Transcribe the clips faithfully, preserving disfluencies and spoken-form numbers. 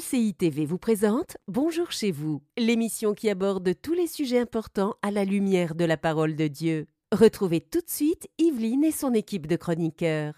C I T V vous présente Bonjour chez vous, l'émission qui aborde tous les sujets importants à la lumière de la parole de Dieu. Retrouvez tout de suite Yveline et son équipe de chroniqueurs.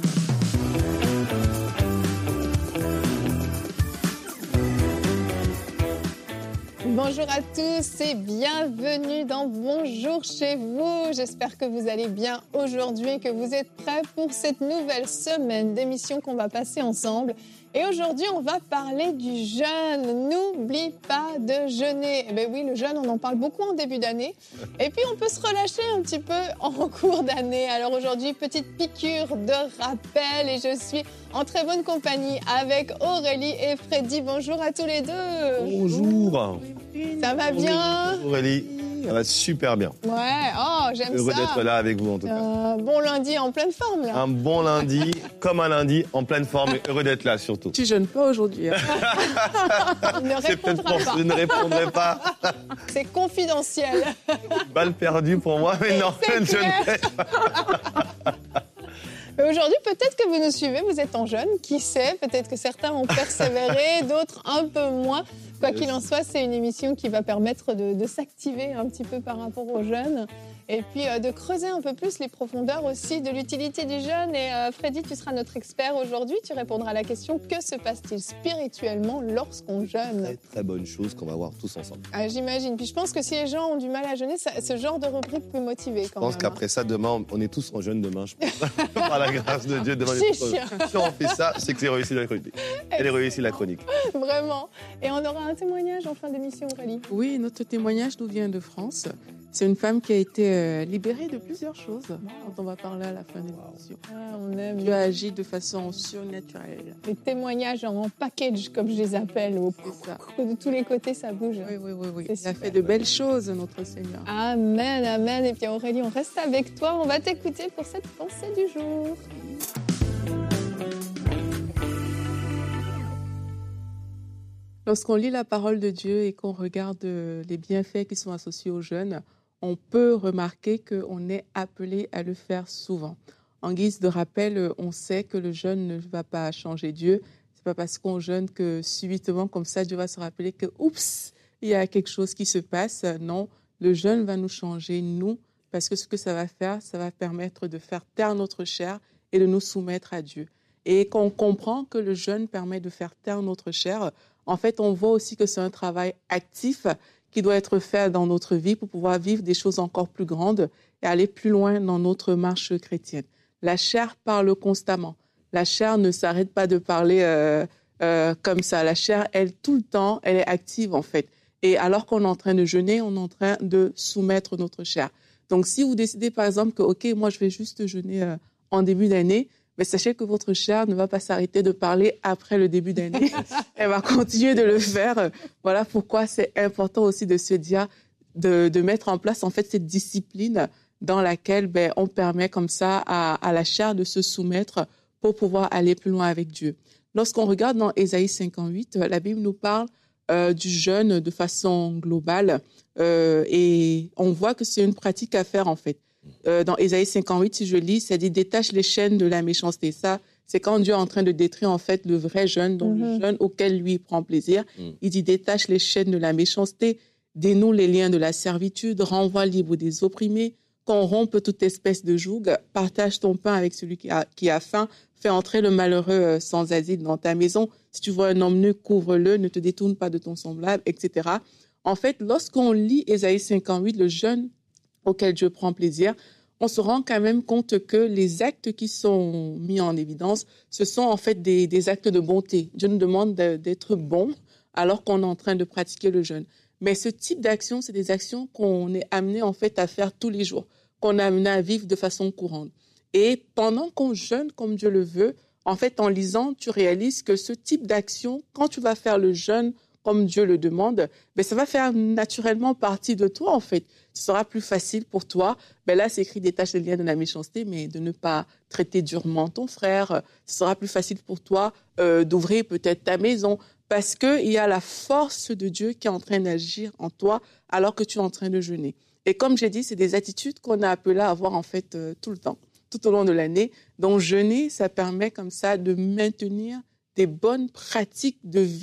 Bonjour à tous et bienvenue dans Bonjour chez vous. J'espère que vous allez bien aujourd'hui et que vous êtes prêts pour cette nouvelle semaine d'émission qu'on va passer ensemble. Et aujourd'hui, on va parler du jeûne. N'oublie pas de jeûner. Eh bien oui, le jeûne, on en parle beaucoup en début d'année. Et puis, on peut se relâcher un petit peu en cours d'année. Alors aujourd'hui, petite piqûre de rappel. Et je suis en très bonne compagnie avec Aurélie et Freddy. Bonjour à tous les deux. Bonjour. Ça va bien, Aurélie, ça va super bien. Ouais, oh, j'aime Heureux ça. d'être là avec vous en tout cas. Un bon lundi en pleine forme, là. Un bon lundi, comme un lundi, en pleine forme et heureux d'être là surtout. Tu jeûnes pas aujourd'hui. Hein. Il ne C'est peut-être répondra pour pas. je ne répondrai pas. C'est confidentiel. Balle perdue pour moi, mais non, C'est je ne clair. Mais aujourd'hui, peut-être que vous nous suivez, vous êtes en jeûne, qui sait, peut-être que certains ont persévéré, d'autres un peu moins. Quoi qu'il en soit, c'est une émission qui va permettre de, de s'activer un petit peu par rapport au jeûne et puis euh, de creuser un peu plus les profondeurs aussi de l'utilité du jeûne. Et euh, Freddy, tu seras notre expert aujourd'hui. Tu répondras à la question: que se passe-t-il spirituellement lorsqu'on jeûne ? Très très bonne chose qu'on va voir tous ensemble. Ah, j'imagine. Puis je pense que si les gens ont du mal à jeûner, ça, ce genre de rubrique peut motiver quand Je pense même. qu'après ça, demain, on est tous en jeûne demain, je pense. Par la grâce de Dieu, demain, on est tous en jeûne. Si on fait ça, c'est que j'ai réussi la chronique. Elle a réussi la chronique. Vraiment. Et on aura un témoignage en fin d'émission, Aurélie. Oui, notre témoignage nous vient de France. C'est une femme qui a été euh, libérée de plusieurs choses, dont on va parler à la fin de l'émission. Ah, on aime Dieu a agi de façon surnaturelle. les témoignages en package, comme je les appelle. Au... C'est ça. De tous les côtés, ça bouge. Oui, oui, oui, oui. C'est Il a super. fait de belles choses, notre Seigneur. Amen, amen. Et puis Aurélie, on reste avec toi. On va t'écouter pour cette pensée du jour. Lorsqu'on lit la parole de Dieu et qu'on regarde euh, les bienfaits qui sont associés au jeûne, on peut remarquer qu'on est appelé à le faire souvent. En guise de rappel, euh, on sait que le jeûne ne va pas changer Dieu. C'est pas parce qu'on jeûne que subitement, comme ça, Dieu va se rappeler que, oups, il y a quelque chose qui se passe. Non, le jeûne va nous changer, nous, parce que ce que ça va faire, ça va permettre de faire taire notre chair et de nous soumettre à Dieu. Et quand on comprend que le jeûne permet de faire taire notre chair, en fait, on voit aussi que c'est un travail actif qui doit être fait dans notre vie pour pouvoir vivre des choses encore plus grandes et aller plus loin dans notre marche chrétienne. La chair parle constamment. La chair ne s'arrête pas de parler euh, euh, comme ça. La chair, elle, tout le temps, elle est active, en fait. Et alors qu'on est en train de jeûner, on est en train de soumettre notre chair. Donc, si vous décidez, par exemple, que, OK, moi, je vais juste jeûner euh, en début d'année, mais sachez que votre chair ne va pas s'arrêter de parler après le début d'année. Elle va continuer de le faire. Voilà pourquoi c'est important aussi de se dire, de, de mettre en place en fait cette discipline dans laquelle ben, on permet comme ça à, à la chair de se soumettre pour pouvoir aller plus loin avec Dieu. Lorsqu'on regarde dans Ésaïe cinquante-huit, la Bible nous parle euh, du jeûne de façon globale euh, et on voit que c'est une pratique à faire en fait. Euh, dans Ésaïe cinquante-huit, si je lis, ça dit « détache les chaînes de la méchanceté ». Ça, c'est quand Dieu est en train de détruire en fait le vrai jeûne, donc mm-hmm. le jeûne auquel lui prend plaisir. Mm. Il dit « détache les chaînes de la méchanceté, dénoue les liens de la servitude, renvoie libre des opprimés, qu'on rompe toute espèce de joug, partage ton pain avec celui qui a, qui a faim, fais entrer le malheureux sans asile dans ta maison. Si tu vois un homme nu, couvre-le, ne te détourne pas de ton semblable, et cetera » En fait, lorsqu'on lit Ésaïe cinquante-huit, le jeûne auquel Dieu prend plaisir, on se rend quand même compte que les actes qui sont mis en évidence, ce sont en fait des, des actes de bonté. Dieu nous demande de, d'être bon alors qu'on est en train de pratiquer le jeûne. Mais ce type d'action, c'est des actions qu'on est amené en fait à faire tous les jours, qu'on est amené à vivre de façon courante. Et pendant qu'on jeûne comme Dieu le veut, en fait, en lisant, tu réalises que ce type d'action, quand tu vas faire le jeûne comme Dieu le demande, ben ça va faire naturellement partie de toi, en fait. Ce sera plus facile pour toi. Ben là, c'est écrit « détache les liens de la méchanceté », mais de ne pas traiter durement ton frère. Ce sera plus facile pour toi euh, d'ouvrir peut-être ta maison parce qu'il y a la force de Dieu qui est en train d'agir en toi alors que tu es en train de jeûner. Et comme j'ai dit, c'est des attitudes qu'on a appelées à avoir en fait euh, tout le temps, tout au long de l'année. Donc, jeûner, ça permet comme ça de maintenir des bonnes pratiques de vie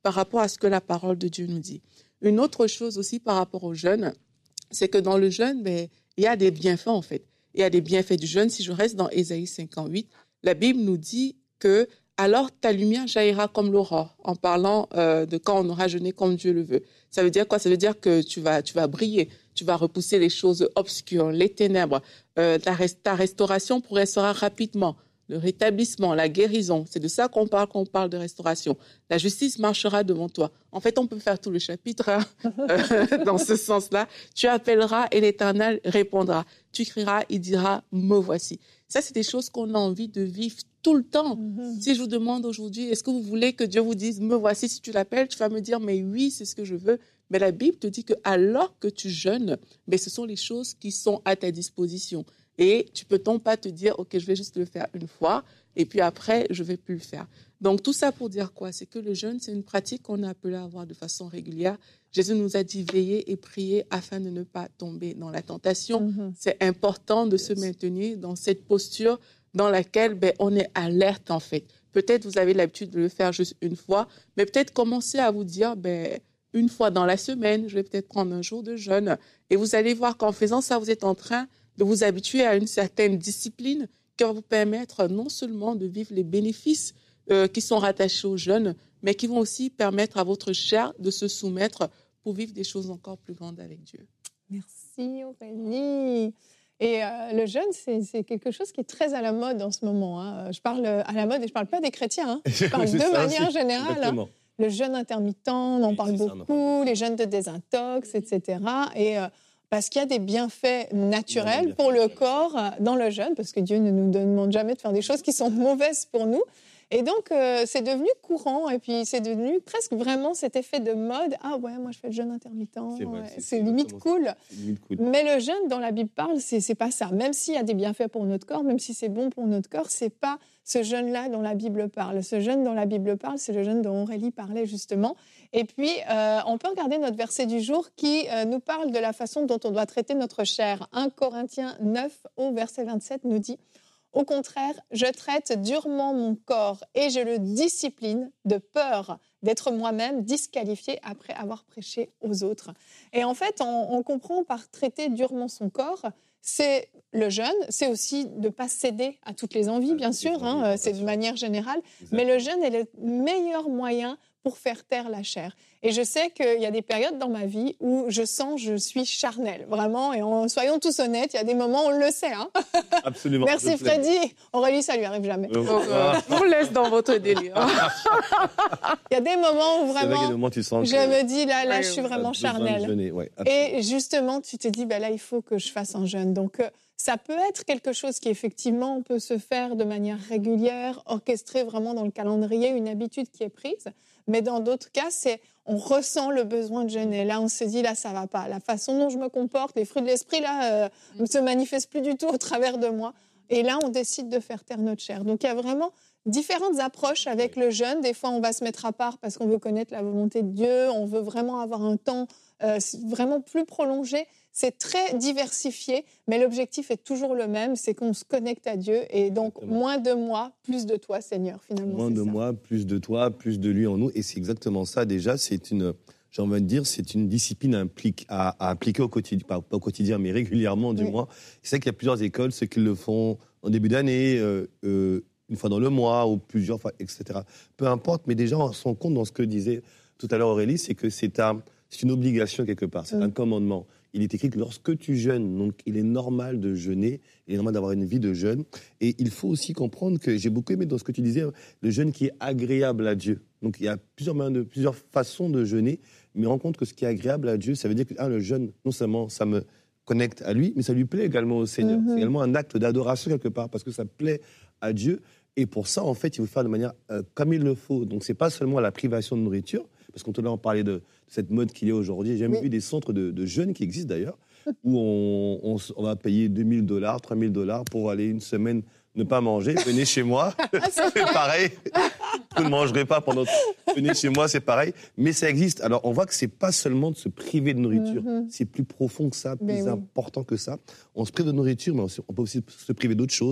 par rapport à ce que la parole de Dieu nous dit. Une autre chose aussi par rapport au jeûne, c'est que dans le jeûne, ben, il y a des bienfaits en fait. Il y a des bienfaits du jeûne. Si je reste dans Ésaïe cinquante-huit, la Bible nous dit que alors ta lumière jaillira comme l'aurore, en parlant euh, de quand on aura jeûné comme Dieu le veut. Ça veut dire quoi? Ça veut dire que tu vas, tu vas briller, tu vas repousser les choses obscures, les ténèbres. Euh, ta, ta restauration progressera rapidement. Le rétablissement, la guérison, c'est de ça qu'on parle quand on parle de restauration. La justice marchera devant toi. En fait, on peut faire tout le chapitre hein, euh, dans ce sens-là. Tu appelleras et l'Éternel répondra. Tu crieras, il dira, me voici. Ça, c'est des choses qu'on a envie de vivre tout le temps. Mm-hmm. Si je vous demande aujourd'hui, est-ce que vous voulez que Dieu vous dise, me voici, si tu l'appelles, tu vas me dire, mais oui, c'est ce que je veux. Mais la Bible te dit que alors que tu jeûnes, mais ce sont les choses qui sont à ta disposition. Et tu peux donc pas te dire, OK, je vais juste le faire une fois, et puis après, je vais plus le faire. Donc, tout ça pour dire quoi? C'est que le jeûne, c'est une pratique qu'on a appelée à avoir de façon régulière. Jésus nous a dit, veillez et priez afin de ne pas tomber dans la tentation. Mm-hmm. C'est important de yes. se maintenir dans cette posture dans laquelle ben, on est alerte, en fait. Peut-être vous avez l'habitude de le faire juste une fois, mais peut-être commencer à vous dire, ben, une fois dans la semaine, je vais peut-être prendre un jour de jeûne. Et vous allez voir qu'en faisant ça, vous êtes en train de vous habituer à une certaine discipline qui va vous permettre non seulement de vivre les bénéfices euh, qui sont rattachés au jeûne, mais qui vont aussi permettre à votre chair de se soumettre pour vivre des choses encore plus grandes avec Dieu. Merci Aurélie. Et euh, le jeûne, c'est, c'est quelque chose qui est très à la mode en ce moment. Hein. Je parle à la mode et je ne parle pas des chrétiens. Hein. Je parle de ça, manière générale. Hein. Le jeûne intermittent, on en oui, parle beaucoup, ça, les jeûnes de désintox, et cetera. Et euh, parce qu'il y a des bienfaits naturels pour le corps dans le jeûne, parce que Dieu ne nous demande jamais de faire des choses qui sont mauvaises pour nous. Et donc, euh, c'est devenu courant, et puis c'est devenu presque vraiment cet effet de mode. Ah ouais, moi je fais le jeûne intermittent, c'est, vrai, ouais. c'est, c'est, c'est, limite cool. c'est limite cool. Mais le jeûne dont la Bible parle, c'est, c'est pas ça. Même s'il y a des bienfaits pour notre corps, même si c'est bon pour notre corps, c'est pas ce jeûne-là dont la Bible parle. Ce jeûne dont la Bible parle, c'est le jeûne dont Aurélie parlait justement. Et puis, euh, on peut regarder notre verset du jour qui euh, nous parle de la façon dont on doit traiter notre chair. un Corinthiens neuf, au verset vingt-sept, nous dit « Au contraire, je traite durement mon corps et je le discipline de peur d'être moi-même disqualifié après avoir prêché aux autres. » Et en fait, on, on comprend par traiter durement son corps, c'est le jeûne, c'est aussi de ne pas céder à toutes les envies, bien sûr, hein, c'est de manière générale, mais le jeûne est le meilleur moyen pour faire taire la chair. Et je sais qu'il y a des périodes dans ma vie où je sens je suis charnelle, vraiment, et en, soyons tous honnêtes, il y a des moments où on le sait. Hein. Absolument. Merci Freddy. Aurélie, ça lui arrive jamais. Euh, euh, je vous laisse dans votre délire. Il y a des moments où vraiment, moments, tu sens je me dis, là, là, je suis vraiment charnelle. Ouais, et justement, tu te dis, bah, là, il faut que je fasse un jeûne. Donc, euh, ça peut être quelque chose qui, effectivement, peut se faire de manière régulière, orchestrée vraiment dans le calendrier, une habitude qui est prise. Mais dans d'autres cas, c'est on ressent le besoin de jeûner. Là, on se dit, là, ça va pas. La façon dont je me comporte, les fruits de l'esprit, là, euh, ne se manifestent plus du tout au travers de moi. Et là, on décide de faire taire notre chair. Donc, il y a vraiment différentes approches avec le jeûne. Des fois, on va se mettre à part parce qu'on veut connaître la volonté de Dieu. On veut vraiment avoir un temps euh, vraiment plus prolongé. C'est très diversifié, mais l'objectif est toujours le même, c'est qu'on se connecte à Dieu. Et donc, exactement. Moins de moi, plus de toi, Seigneur, finalement. Moins c'est de ça. moi, plus de toi, plus de lui en nous. Et c'est exactement ça, déjà, c'est une, j'ai envie de dire, c'est une discipline implique, à, à appliquer au quotidien, pas, pas au quotidien, mais régulièrement, du oui. moins. C'est vrai qu'il y a plusieurs écoles, ceux qui le font en début d'année, euh, euh, une fois dans le mois, ou plusieurs fois, et cetera. Peu importe, mais déjà, on se rend compte dans ce que disait tout à l'heure Aurélie, c'est que c'est, un, c'est une obligation quelque part, c'est mmh. un commandement. Il est écrit que lorsque tu jeûnes, donc il est normal de jeûner, il est normal d'avoir une vie de jeûne. Et il faut aussi comprendre que, j'ai beaucoup aimé dans ce que tu disais, le jeûne qui est agréable à Dieu. Donc il y a plusieurs, de, plusieurs façons de jeûner, mais rends compte que ce qui est agréable à Dieu, ça veut dire que ah, le jeûne, non seulement ça me connecte à lui, mais ça lui plaît également au Seigneur. Mm-hmm. C'est également un acte d'adoration quelque part, parce que ça plaît à Dieu. Et pour ça, en fait, il faut faire de manière euh, comme il le faut. Donc c'est pas seulement la privation de nourriture, parce qu'on on parlait de cette mode qu'il y a aujourd'hui. J'ai même oui. vu des centres de, de jeûne qui existent d'ailleurs, où on, on, on va payer deux mille dollars, trois mille dollars pour aller une semaine ne pas manger. Venez chez moi, c'est pareil. Vous ne mangerez pas pendant... Venez chez moi, c'est pareil. Mais ça existe. Alors, on voit que ce n'est pas seulement de se priver de nourriture. Mm-hmm. C'est plus profond que ça, plus mais important oui. que ça. On se prive de nourriture, mais on peut aussi se priver d'autres choses.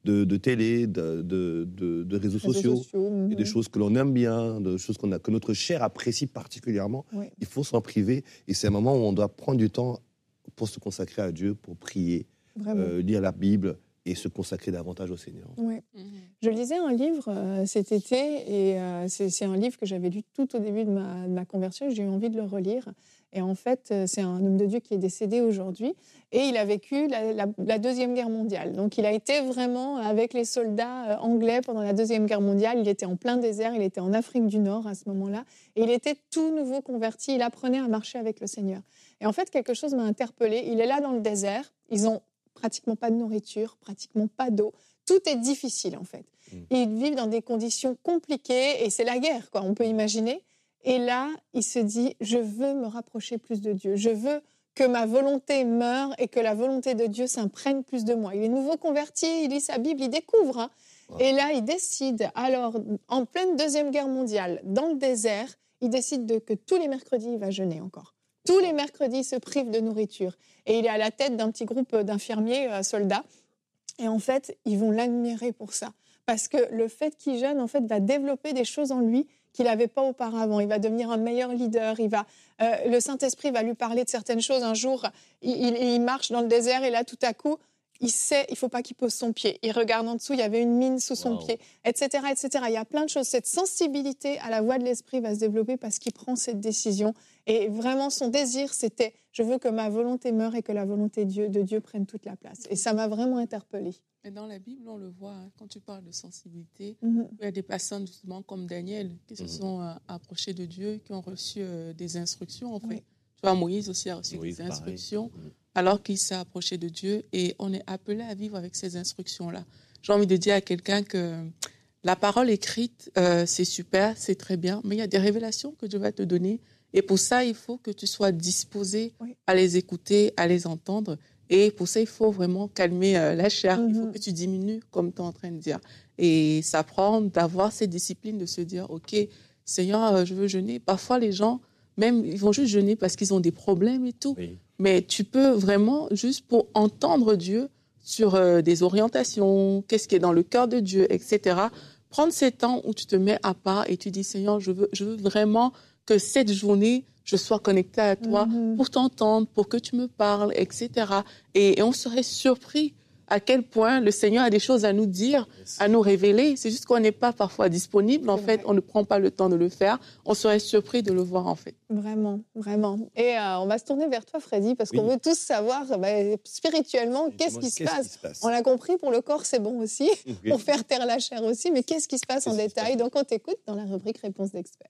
de, de télé, de, de, de, de réseaux, réseaux sociaux, sociaux mm-hmm. et des choses que l'on aime bien, de choses qu'on a, que notre chair apprécie particulièrement. Oui. Il faut s'en priver. Et c'est un moment où on doit prendre du temps pour se consacrer à Dieu, pour prier, euh, lire la Bible et se consacrer davantage au Seigneur. Oui. Mm-hmm. Je lisais un livre euh, cet été, et euh, c'est, c'est un livre que j'avais lu tout au début de ma, de ma conversion, j'ai eu envie de le relire. Et en fait, c'est un homme de Dieu qui est décédé aujourd'hui, et il a vécu la, la, la Deuxième Guerre mondiale. Donc il a été vraiment avec les soldats anglais pendant la Deuxième Guerre mondiale. Il était en plein désert, il était en Afrique du Nord à ce moment-là, et il était tout nouveau converti, il apprenait à marcher avec le Seigneur. Et en fait, quelque chose m'a interpellée. Il est là dans le désert, ils ont pratiquement pas de nourriture, pratiquement pas d'eau. Tout est difficile, en fait. Mmh. Ils vivent dans des conditions compliquées, et c'est la guerre, quoi, on peut imaginer. Et là, il se dit, je veux me rapprocher plus de Dieu. Je veux que ma volonté meure et que la volonté de Dieu s'imprègne plus de moi. Il est nouveau converti, il lit sa Bible, il découvre. Hein. Wow. Et là, il décide, alors, en pleine Deuxième Guerre mondiale, dans le désert, il décide de, que tous les mercredis, il va jeûner encore. Tous les mercredis, il se prive de nourriture. Et il est à la tête d'un petit groupe d'infirmiers, euh, soldats. Et en fait, ils vont l'admirer pour ça. Parce que le fait qu'il jeûne, en fait, va développer des choses en lui qu'il n'avait pas auparavant. Il va devenir un meilleur leader. Il va, euh, le Saint-Esprit va lui parler de certaines choses. Un jour, il, il, il marche dans le désert et là, tout à coup, il sait, il ne faut pas qu'il pose son pied. Il regarde en dessous, il y avait une mine sous son wow. pied, et cetera, et cetera. Il y a plein de choses. Cette sensibilité à la voix de l'Esprit va se développer parce qu'il prend cette décision. Et vraiment, son désir, c'était « je veux que ma volonté meure et que la volonté de Dieu, de Dieu prenne toute la place ». Et ça m'a vraiment interpellée. Et dans la Bible, on le voit, hein, quand tu parles de sensibilité, mm-hmm. il y a des personnes justement comme Daniel qui se mm-hmm. sont euh, approchés de Dieu, qui ont reçu euh, des instructions. En fait. Oui. Tu vois, Moïse aussi a reçu oui, des instructions pareil. alors qu'il s'est approché de Dieu. Et on est appelé à vivre avec ces instructions-là. J'ai envie de dire à quelqu'un que la parole écrite, euh, c'est super, c'est très bien, mais il y a des révélations que Dieu va te donner. Et pour ça, il faut que tu sois disposé oui. à les écouter, à les entendre. Et pour ça, il faut vraiment calmer euh, la chair. Mm-hmm. Il faut que tu diminues, comme tu es en train de dire. Et ça prend d'avoir cette discipline de se dire, OK, Seigneur, euh, je veux jeûner. Parfois, les gens, même, ils vont juste jeûner parce qu'ils ont des problèmes et tout. Oui. Mais tu peux vraiment, juste pour entendre Dieu sur euh, des orientations, qu'est-ce qui est dans le cœur de Dieu, et cetera. Prendre ces temps où tu te mets à part et tu dis, Seigneur, je veux, je veux vraiment que cette journée, je sois connectée à toi mm-hmm. pour t'entendre, pour que tu me parles, et cetera. Et, et on serait surpris à quel point le Seigneur a des choses à nous dire, yes. à nous révéler. C'est juste qu'on n'est pas parfois disponible. En fait, on ne prend pas le temps de le faire. On serait surpris de le voir, en fait. Vraiment, vraiment. Et euh, on va se tourner vers toi, Freddy, parce oui. qu'on veut tous savoir, bah, spirituellement, qu'est-ce qui, qu'est-ce qui se passe. On l'a compris, pour le corps, c'est bon aussi, oui. pour faire taire la chair aussi. Mais qu'est-ce qui se passe qu'est-ce en détail passe. Donc, on t'écoute dans la rubrique Réponse d'experts.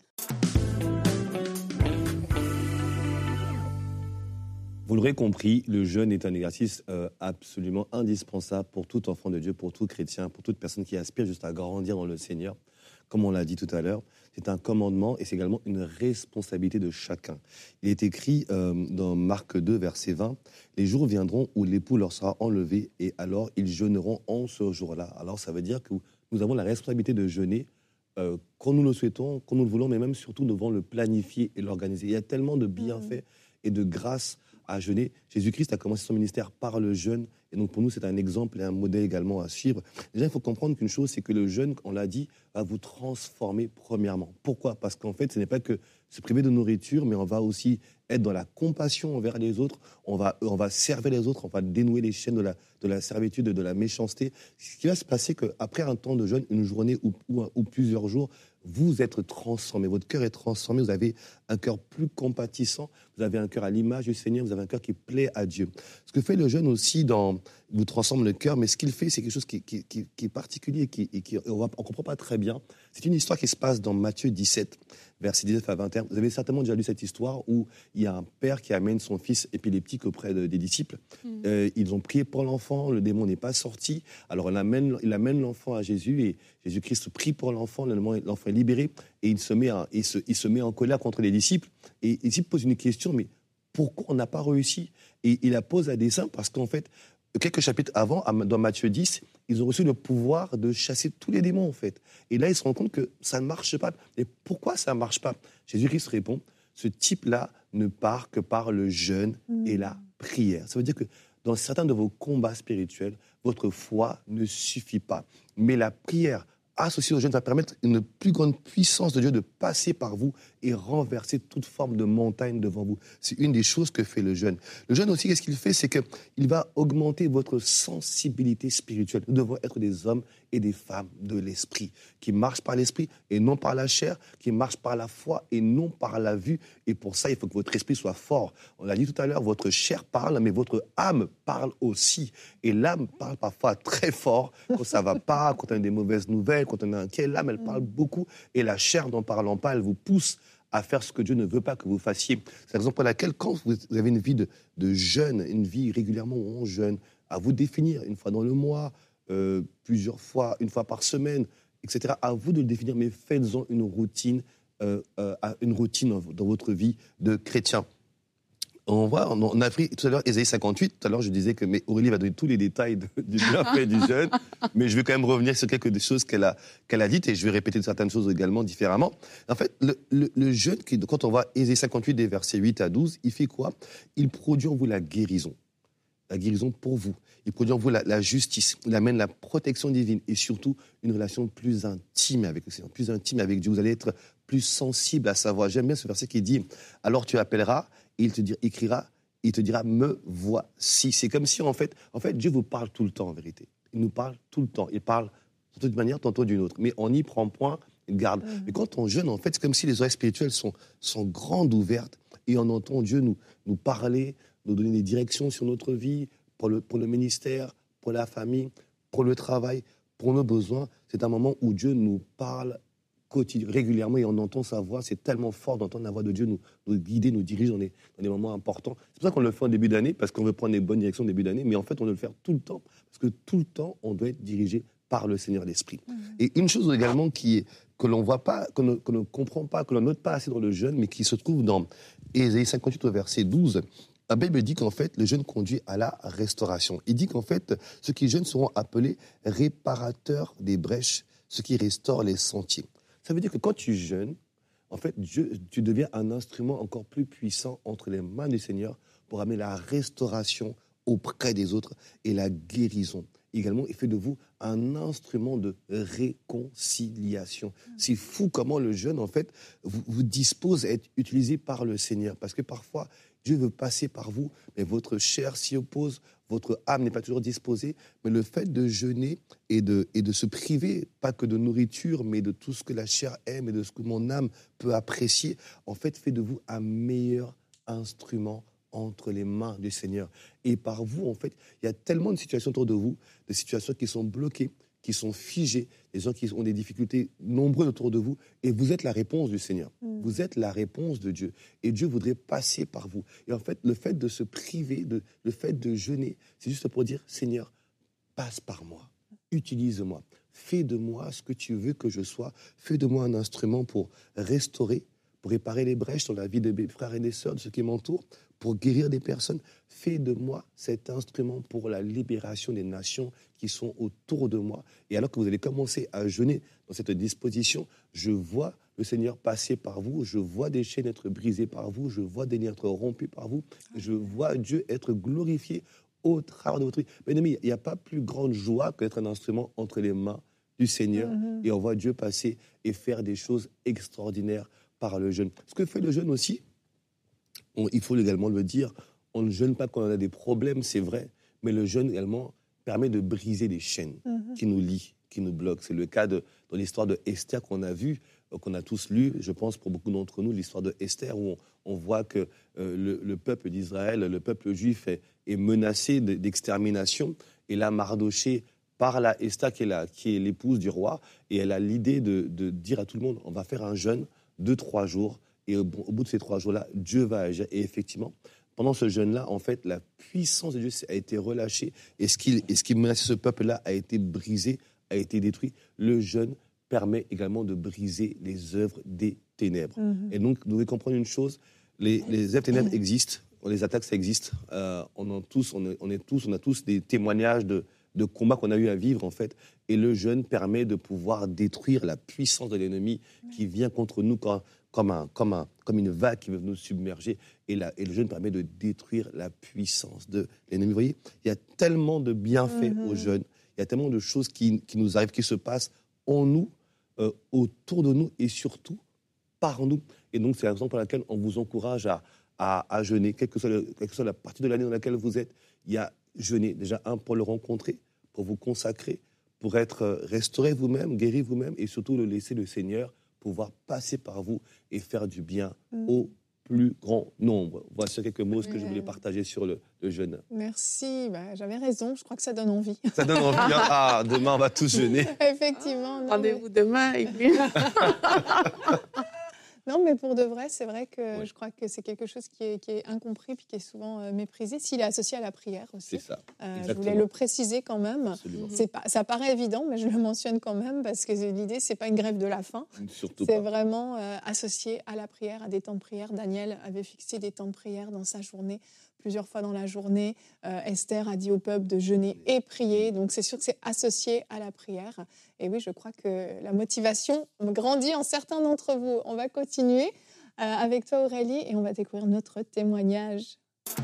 Vous l'aurez compris, le jeûne est un exercice euh, absolument indispensable pour tout enfant de Dieu, pour tout chrétien, pour toute personne qui aspire juste à grandir dans le Seigneur. Comme on l'a dit tout à l'heure, c'est un commandement et c'est également une responsabilité de chacun. Il est écrit euh, dans Marc deux, verset vingt, « Les jours viendront où l'époux leur sera enlevé et alors ils jeûneront en ce jour-là. » Alors ça veut dire que nous avons la responsabilité de jeûner euh, quand nous le souhaitons, quand nous le voulons, mais même surtout nous devons le planifier et l'organiser. Il y a tellement de bienfaits mmh. et de grâces à jeûner. Jésus-Christ a commencé son ministère par le jeûne. Et donc, pour nous, c'est un exemple et un modèle également à suivre. Déjà, il faut comprendre qu'une chose, c'est que le jeûne, on l'a dit, va vous transformer premièrement. Pourquoi ? Parce qu'en fait, ce n'est pas que se priver de nourriture, mais on va aussi être dans la compassion envers les autres. On va, on va servir les autres. On va dénouer les chaînes de la, de la servitude, de la méchanceté. Ce qui va se passer, qu'après un temps de jeûne, une journée ou, ou, ou plusieurs jours, vous êtes transformé, votre cœur est transformé, vous avez un cœur plus compatissant, vous avez un cœur à l'image du Seigneur, vous avez un cœur qui plaît à Dieu. Ce que fait le jeûne aussi, dans, vous transforme le cœur, mais ce qu'il fait, c'est quelque chose qui, qui, qui, qui est particulier et qui, et qui on ne comprend pas très bien. C'est une histoire qui se passe dans Matthieu dix-sept, versets dix-neuf à vingt et un. Vous avez certainement déjà lu cette histoire où il y a un père qui amène son fils épileptique auprès de, des disciples. Mmh. Euh, ils ont prié pour l'enfant, le démon n'est pas sorti. Alors il amène, il amène l'enfant à Jésus et Jésus-Christ prie pour l'enfant, l'enfant est libéré et il se met, à, il se, il se met en colère contre les disciples. Et les disciples posent une question, mais pourquoi on n'a pas réussi ? Et il la pose à dessein parce qu'en fait, quelques chapitres avant, dans Matthieu dix, ils ont reçu le pouvoir de chasser tous les démons, en fait. Et là, ils se rendent compte que ça ne marche pas. Et pourquoi ça ne marche pas ? Jésus-Christ répond, ce type-là ne part que par le jeûne mmh. et la prière. Ça veut dire que dans certains de vos combats spirituels, votre foi ne suffit pas. Mais la prière associée au jeûne va permettre une plus grande puissance de Dieu de passer par vous et renverser toute forme de montagne devant vous. C'est une des choses que fait le jeûne. Le jeûne aussi, qu'est-ce qu'il fait? C'est qu'il va augmenter votre sensibilité spirituelle. Nous devons être des hommes et des femmes de l'esprit, qui marchent par l'esprit et non par la chair, qui marchent par la foi et non par la vue. Et pour ça, il faut que votre esprit soit fort. On l'a dit tout à l'heure, votre chair parle, mais votre âme parle aussi. Et l'âme parle parfois très fort quand ça ne va pas, quand on a des mauvaises nouvelles, quand on est inquiet. L'âme, elle parle beaucoup. Et la chair, n'en parlant pas, elle vous pousse à faire ce que Dieu ne veut pas que vous fassiez. C'est la raison pour laquelle, quand vous avez une vie de, de jeûne, une vie régulièrement où on jeûne, à vous définir une fois dans le mois, euh, plusieurs fois, une fois par semaine, et cetera. À vous de le définir, mais faites-en une routine, euh, euh, une routine dans votre vie de chrétien. On voit, on a pris tout à l'heure Ésaïe cinquante-huit. Tout à l'heure, je disais que mais Aurélie va donner tous les détails de, du bienfait du jeûne, mais je vais quand même revenir sur quelques des choses qu'elle a, qu'elle a dites et je vais répéter certaines choses également différemment. En fait, le, le, le jeûne, qui, quand on voit Ésaïe cinquante-huit, des versets huit à douze, il fait quoi? Il produit en vous la guérison. La guérison pour vous. Il produit en vous la, la justice. Il amène la protection divine et surtout une relation plus intime avec le Seigneur, plus intime avec Dieu. Vous allez être plus sensible à sa voix. J'aime bien ce verset qui dit « Alors tu appelleras, et il te dira, il criera, il te dira « Me voici ». C'est comme si, en fait, en fait, Dieu vous parle tout le temps, en vérité. Il nous parle tout le temps. Il parle tantôt d'une manière, tantôt d'une autre. Mais on y prend point, il garde. Mmh. Mais quand on jeûne, en fait, c'est comme si les oreilles spirituelles sont, sont grandes ouvertes et on entend Dieu nous, nous parler, nous donner des directions sur notre vie, pour le, pour le ministère, pour la famille, pour le travail, pour nos besoins. C'est un moment où Dieu nous parle quotidiennement, régulièrement, et on entend sa voix. C'est tellement fort d'entendre la voix de Dieu nous, nous guider, nous diriger dans des, dans des moments importants. C'est pour ça qu'on le fait en début d'année, parce qu'on veut prendre les bonnes directions en début d'année, mais en fait, on doit le faire tout le temps, parce que tout le temps, on doit être dirigé par le Seigneur l'Esprit. Mmh. Et une chose également qui est, que l'on voit pas, qu'on ne, qu'on ne comprend pas, que l'on note pas assez dans le jeûne, mais qui se trouve dans Ésaïe cinquante-huit au verset douze, la Bible dit qu'en fait, le jeûne conduit à la restauration. Il dit qu'en fait, ceux qui jeûnent seront appelés réparateurs des brèches, ceux qui restaurent les sentiers. Ça veut dire que quand tu jeûnes, en fait, Dieu, tu deviens un instrument encore plus puissant entre les mains du Seigneur pour amener la restauration auprès des autres et la guérison. Également, il fait de vous un instrument de réconciliation. C'est fou comment le jeûne, en fait, vous, vous dispose à être utilisé par le Seigneur. Parce que parfois, Dieu veut passer par vous, mais votre chair s'y oppose, votre âme n'est pas toujours disposée. Mais le fait de jeûner et de, et de se priver, pas que de nourriture, mais de tout ce que la chair aime et de ce que mon âme peut apprécier, en fait, fait de vous un meilleur instrument entre les mains du Seigneur. Et par vous, en fait, il y a tellement de situations autour de vous, de situations qui sont bloquées, qui sont figées, des gens qui ont des difficultés nombreuses autour de vous, et vous êtes la réponse du Seigneur. Mmh. Vous êtes la réponse de Dieu. Et Dieu voudrait passer par vous. Et en fait, le fait de se priver, de, le fait de jeûner, c'est juste pour dire, Seigneur, passe par moi, utilise-moi, fais de moi ce que tu veux que je sois, fais de moi un instrument pour restaurer, pour réparer les brèches dans la vie de mes frères et des sœurs, de ceux qui m'entourent, pour guérir des personnes. Fais de moi cet instrument pour la libération des nations qui sont autour de moi. Et alors que vous allez commencer à jeûner dans cette disposition, je vois le Seigneur passer par vous, je vois des chaînes être brisées par vous, je vois des liens être rompus par vous, je vois Dieu être glorifié au travers de votre vie. Mes amis, il n'y a pas plus grande joie que d'être un instrument entre les mains du Seigneur, mm-hmm. et on voit Dieu passer et faire des choses extraordinaires par le jeûne. Ce que fait le jeûne aussi, on, il faut également le dire, on ne jeûne pas quand on a des problèmes, c'est vrai, mais le jeûne également permet de briser les chaînes mm-hmm. qui nous lient, qui nous bloquent. C'est le cas de, dans l'histoire de Esther qu'on a vu, qu'on a tous lu, je pense pour beaucoup d'entre nous, l'histoire de Esther, où on, on voit que euh, le, le peuple d'Israël, le peuple juif est, est menacé de, d'extermination, et là Mardoché parle à Esther qui est, la, qui est l'épouse du roi, et elle a l'idée de, de dire à tout le monde, on va faire un jeûne de trois jours, et au, au bout de ces trois jours-là, Dieu va agir. Et effectivement, pendant ce jeûne-là, en fait, la puissance de Dieu a été relâchée, et ce qui, et ce qui menaçait ce peuple-là a été brisé, a été détruit. Le jeûne permet également de briser les œuvres des ténèbres. Mmh. Et donc, vous devez comprendre une chose, les, les œuvres des ténèbres existent, les attaques, ça existe, euh, on, en tous, on, est, on, est tous, on a tous des témoignages de, de combats qu'on a eu à vivre, en fait. Et le jeûne permet de pouvoir détruire la puissance de l'ennemi qui vient contre nous quand, comme, un, comme, un, comme une vague qui veut nous submerger. Et, la, et le jeûne permet de détruire la puissance de l'ennemi. Vous voyez, il y a tellement de bienfaits mm-hmm. au jeûne. Il y a tellement de choses qui, qui nous arrivent, qui se passent en nous, euh, autour de nous et surtout par nous. Et donc, c'est la raison pour laquelle on vous encourage à, à, à jeûner, quelle que, soit le, quelle que soit la partie de l'année dans laquelle vous êtes. Il y a jeûner, déjà, un, pour le rencontrer, pour vous consacrer, pour être restauré vous-même, guéri vous-même, et surtout le laisser le Seigneur pouvoir passer par vous et faire du bien mm. au plus grand nombre. Voici quelques mots que je voulais partager sur le, le jeûne. Merci, bah, j'avais raison, je crois que ça donne envie. Ça donne envie, hein. Ah, demain on va tous jeûner. Effectivement. Ah, rendez-vous mais... demain, et puis... Non, mais pour de vrai, c'est vrai que oui. je crois que c'est quelque chose qui est, qui est incompris puis qui est souvent euh, méprisé, s'il est associé à la prière aussi. C'est ça. Euh, je voulais le préciser quand même. C'est pas, ça paraît évident, mais je le mentionne quand même parce que l'idée, c'est pas une grève de la faim. Surtout c'est pas. vraiment euh, associé à la prière, à des temps de prière. Daniel avait fixé des temps de prière dans sa journée. Plusieurs fois dans la journée, euh, Esther a dit au peuple de jeûner et prier. Donc, c'est sûr que c'est associé à la prière. Et oui, je crois que la motivation grandit en certains d'entre vous. On va continuer euh, avec toi, Aurélie, et on va découvrir notre témoignage.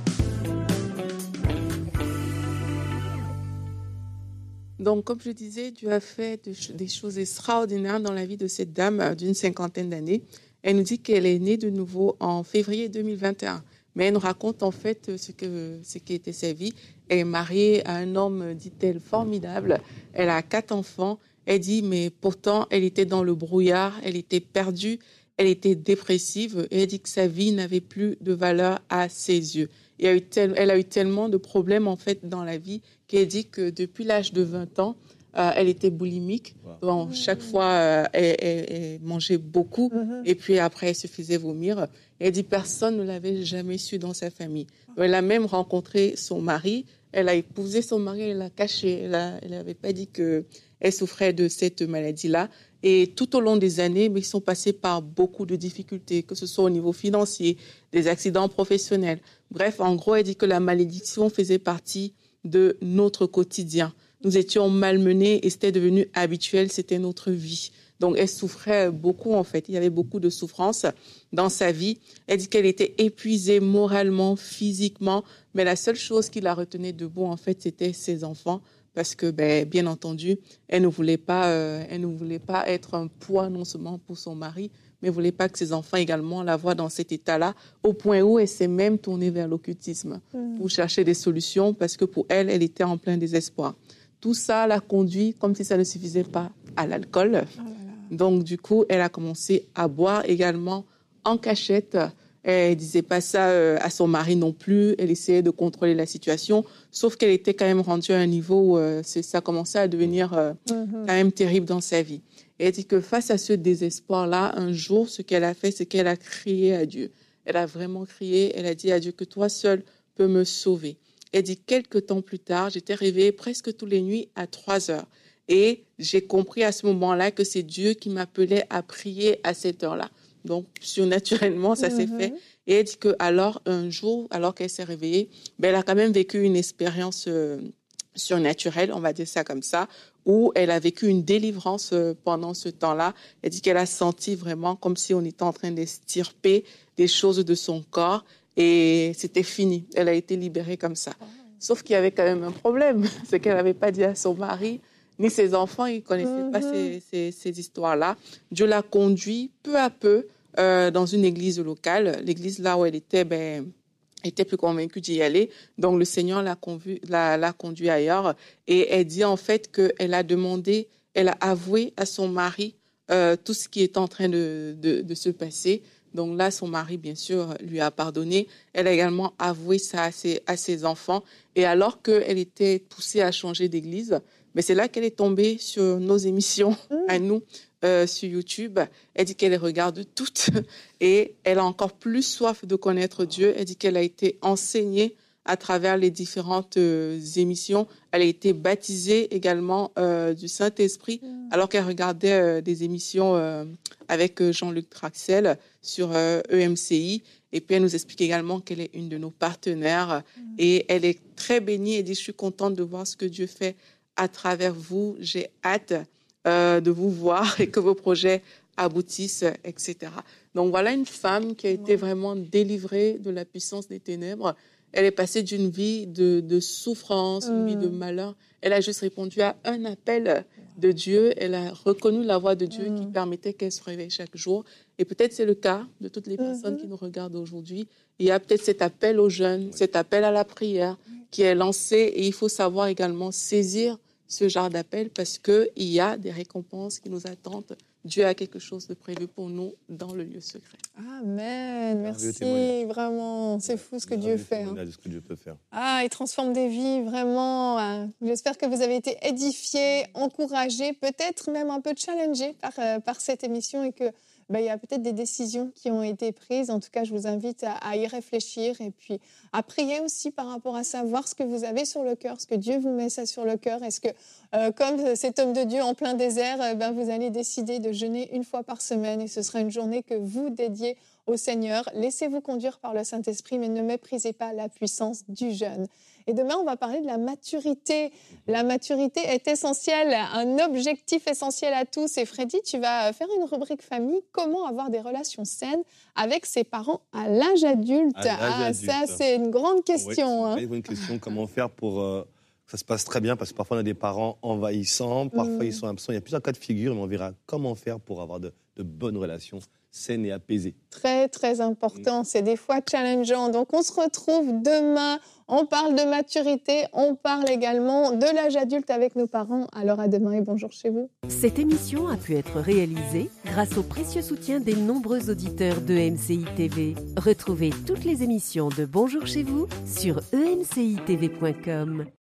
Donc, comme je disais, Dieu a fait de, des choses extraordinaires dans la vie de cette dame d'une cinquantaine d'années. Elle nous dit qu'elle est née de nouveau en février deux mille vingt et un. Mais elle nous raconte en fait ce, que, ce qui était sa vie. Elle est mariée à un homme, dit-elle, formidable. Elle a quatre enfants. Elle dit, mais pourtant, elle était dans le brouillard, elle était perdue, elle était dépressive. Et elle dit que sa vie n'avait plus de valeur à ses yeux. Et elle a eu, tel, elle a eu tellement de problèmes en fait dans la vie qu'elle dit que depuis l'âge de vingt ans, Euh, elle était boulimique. Wow. Bon, mmh. Chaque fois, euh, elle, elle, elle mangeait beaucoup mmh. et puis après, elle se faisait vomir. Et elle dit personne ne l'avait jamais su dans sa famille. Oh. Elle a même rencontré son mari. Elle a épousé son mari, elle l'a caché. Elle n'avait pas dit qu'elle souffrait de cette maladie-là. Et tout au long des années, mais ils sont passés par beaucoup de difficultés, que ce soit au niveau financier, des accidents professionnels. Bref, en gros, elle dit que la malédiction faisait partie de notre quotidien. Nous étions malmenés et c'était devenu habituel, c'était notre vie. Donc, elle souffrait beaucoup, en fait. Il y avait beaucoup de souffrance dans sa vie. Elle dit qu'elle était épuisée moralement, physiquement, mais la seule chose qui la retenait debout, en fait, c'était ses enfants. Parce que, ben, bien entendu, elle ne voulait pas, euh, elle ne voulait pas être un poids non seulement pour son mari, mais elle ne voulait pas que ses enfants également la voient dans cet état-là, au point où elle s'est même tournée vers l'occultisme mmh. pour chercher des solutions, parce que pour elle, elle était en plein désespoir. Tout ça l'a conduit, comme si ça ne suffisait pas, à l'alcool. Oh là là. Donc, du coup, elle a commencé à boire également en cachette. Elle ne disait pas ça à son mari non plus. Elle essayait de contrôler la situation, sauf qu'elle était quand même rendue à un niveau où ça commençait à devenir mm-hmm. quand même terrible dans sa vie. Et elle dit que face à ce désespoir-là, un jour, ce qu'elle a fait, c'est qu'elle a crié à Dieu. Elle a vraiment crié. Elle a dit à Dieu que toi seul peux me sauver. Elle dit, quelques temps plus tard, j'étais réveillée presque toutes les nuits à trois heures. Et j'ai compris à ce moment-là que c'est Dieu qui m'appelait à prier à cette heure-là. Donc, surnaturellement, ça mm-hmm. s'est fait. Et elle dit qu'alors, un jour, alors qu'elle s'est réveillée, ben, elle a quand même vécu une expérience euh, surnaturelle, on va dire ça comme ça, où elle a vécu une délivrance euh, pendant ce temps-là. Elle dit qu'elle a senti vraiment comme si on était en train d'extirper des choses de son corps. Et c'était fini. Elle a été libérée comme ça. Sauf qu'il y avait quand même un problème. C'est qu'elle n'avait pas dit à son mari, ni ses enfants, ils ne connaissaient mm-hmm. pas ces, ces, ces histoires-là. Dieu l'a conduit peu à peu euh, dans une église locale. L'église là où elle était, ben, était plus convaincue d'y aller. Donc le Seigneur l'a, convu, l'a, l'a conduit ailleurs. Et elle dit en fait qu'elle a demandé, elle a avoué à son mari euh, tout ce qui est en train de, de, de se passer. Donc là, son mari, bien sûr, lui a pardonné. Elle a également avoué ça à ses, à ses enfants. Et alors qu'elle était poussée à changer d'église, mais c'est là qu'elle est tombée sur nos émissions mmh. à nous euh, sur YouTube. Elle dit qu'elle les regarde toutes et elle a encore plus soif de connaître Dieu. Elle dit qu'elle a été enseignée à travers les différentes euh, émissions. Elle a été baptisée également euh, du Saint-Esprit mmh. alors qu'elle regardait euh, des émissions euh, avec euh, Jean-Luc Traxel sur euh, E M C I. Et puis, elle nous explique également qu'elle est une de nos partenaires mmh. et elle est très bénie. Elle dit, je suis contente de voir ce que Dieu fait à travers vous. J'ai hâte euh, de vous voir et que vos projets aboutissent, et cetera. Donc voilà une femme qui a été vraiment délivrée de la puissance des ténèbres. Elle est passée d'une vie de, de souffrance, une mmh. vie de malheur. Elle a juste répondu à un appel de Dieu. Elle a reconnu la voix de Dieu mmh. qui permettait qu'elle se réveille chaque jour. Et peut-être c'est le cas de toutes les personnes mmh. qui nous regardent aujourd'hui. Il y a peut-être cet appel aux jeunes, oui. cet appel à la prière qui est lancé. Et il faut savoir également saisir ce genre d'appel parce qu'il y a des récompenses qui nous attendent. Dieu a quelque chose de prévu pour nous dans le lieu secret. Amen. Merci. Vraiment, c'est fou ce que Dieu fait. Hein. Ce que Dieu peut faire. Ah, il transforme des vies, vraiment. J'espère que vous avez été édifiés, encouragés, peut-être même un peu challengés par, euh, par cette émission et que ben, il y a peut-être des décisions qui ont été prises. En tout cas, je vous invite à, à y réfléchir et puis à prier aussi par rapport à ça, voir ce que vous avez sur le cœur, ce que Dieu vous met ça sur le cœur. Est-ce que, euh, comme cet homme de Dieu en plein désert, euh, ben, vous allez décider de jeûner une fois par semaine et ce sera une journée que vous dédiez au Seigneur. Laissez-vous conduire par le Saint-Esprit, mais ne méprisez pas la puissance du jeûne. Et demain, on va parler de la maturité. La maturité est essentielle, un objectif essentiel à tous. Et Freddy, tu vas faire une rubrique famille. Comment avoir des relations saines avec ses parents à l'âge adulte? À l'âge ah, adulte. Ça, c'est une grande question. Oui, c'est hein. une bonne question. Comment faire pour euh, que ça se passe très bien? Parce que parfois, on a des parents envahissants, parfois, mmh. ils sont absents. Il y a plusieurs cas de figure, mais on verra comment faire pour avoir de, de bonnes relations saines et apaisées. Très, très important. Mmh. C'est des fois challengeant. Donc, on se retrouve demain. On parle de maturité, on parle également de l'âge adulte avec nos parents. Alors à demain et bonjour chez vous. Cette émission a pu être réalisée grâce au précieux soutien des nombreux auditeurs de E M C I T V. Retrouvez toutes les émissions de Bonjour chez vous sur e m c i t v point com.